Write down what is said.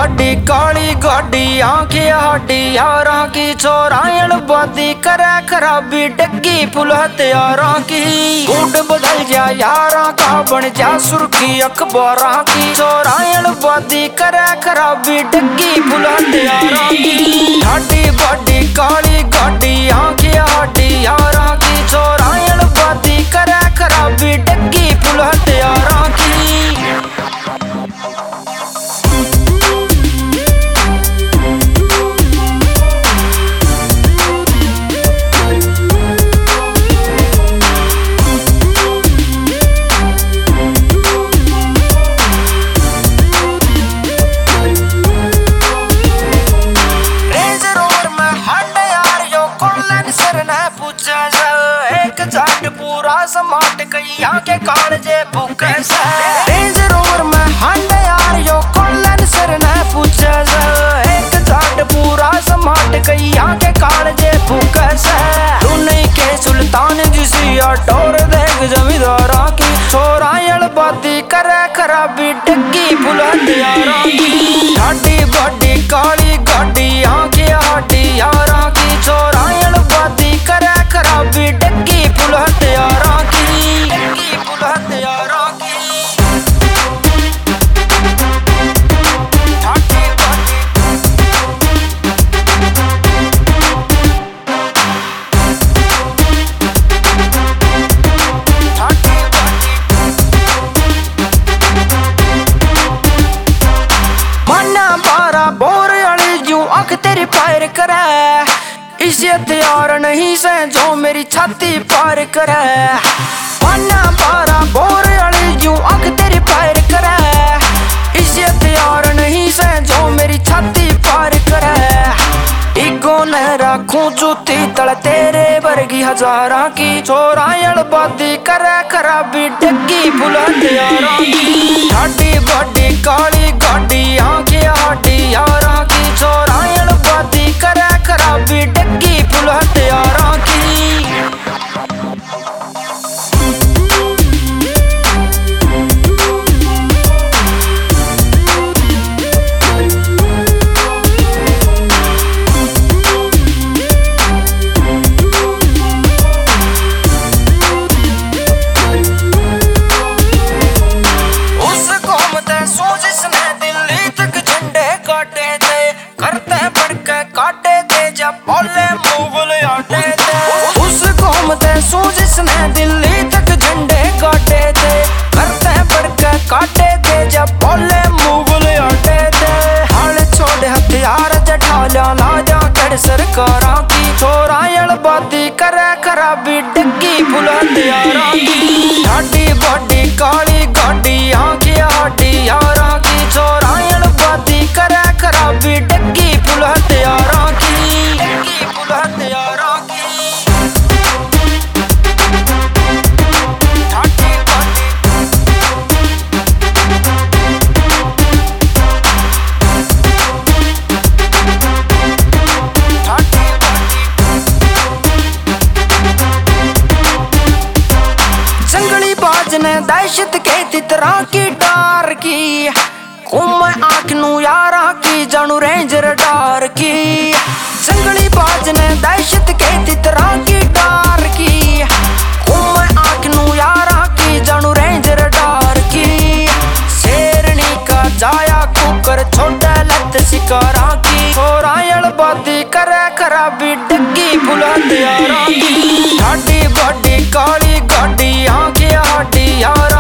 बड़ी काली गाड़ी आंखें हाडी यारां की चौरायण बादी करे खराबी डग्गी पुल हत्यारां की गुड बदल जा यारां का बन जा सुर्खी अखबारां की चौरायण बादी करे खराबी डग्गी पुल हत्यारां की हाडी बड़ी काली गाड़ी आंखें हाडी यारां की चौरायण बादी करे खराबी डग्गी पुल हत्यारां की पूरा समाट कई के कालजे भूखे से रेंज रोवर में हंड यार यो कोलन सर ने पूछे से एक जाट पूरा समाट कई के कालजे भूखे से तू नहीं के सुल्तान जिसी टोर देख जमींदारा की चौरायण बाती करे खराबी डग्गी बुलंद यारा की हाडी बड़ी काली गाड़ी आंखें हाडी यारा की चौरायण बाती करे खराबी डग्गी बुलंद यारा तेरी पार करे इस हथियार नहीं से जो मेरी छाती पार करे पाना पारा बोर अड़ी यूं आंख तेरी पार करे इस हथियार नहीं से जो मेरी छाती पार करे इगो न रखूं जूती तल तेरे वर्गी हजारा की चौरायण बादी करे खराबी डग्गी बुलंद यारा की हाडी बड़ी काली गाड़ी आंखें हाडी यारा की चौरायण बादी करे खराबी डग्गी बुलंद यारा की जिसने दिल्ली तक झंडे काटे थे करते पड़ के काटे थे जब बोले मुगल आटे थे हाल छोड़े हथियार जठाला लाजा कर सरकारा की चौरायण बादी करे खराबी डग्गी बुलंद यारा की हाडी बड़ी काली गाड़ी आंखें हाडी यारा की चौरायण बादी करे खराबी डग्गी बुलंद यारा की डग्गी बुलंद यारा की दहशत के तितरा की डार की मैं आंख नू यारा की जानू रेंजर डार की जंगली बाज ने दहशत के तितरा की डार की मैं आंख नू यारा की जानू रेंजर डार की शेरनी का जाया कुकर छोटा लत शिकारा की चौरायण बादी करे खराबी डग्गी बुलंद यारा की हाडी बड़ी काली गाड़ी आंखें हाडी यारा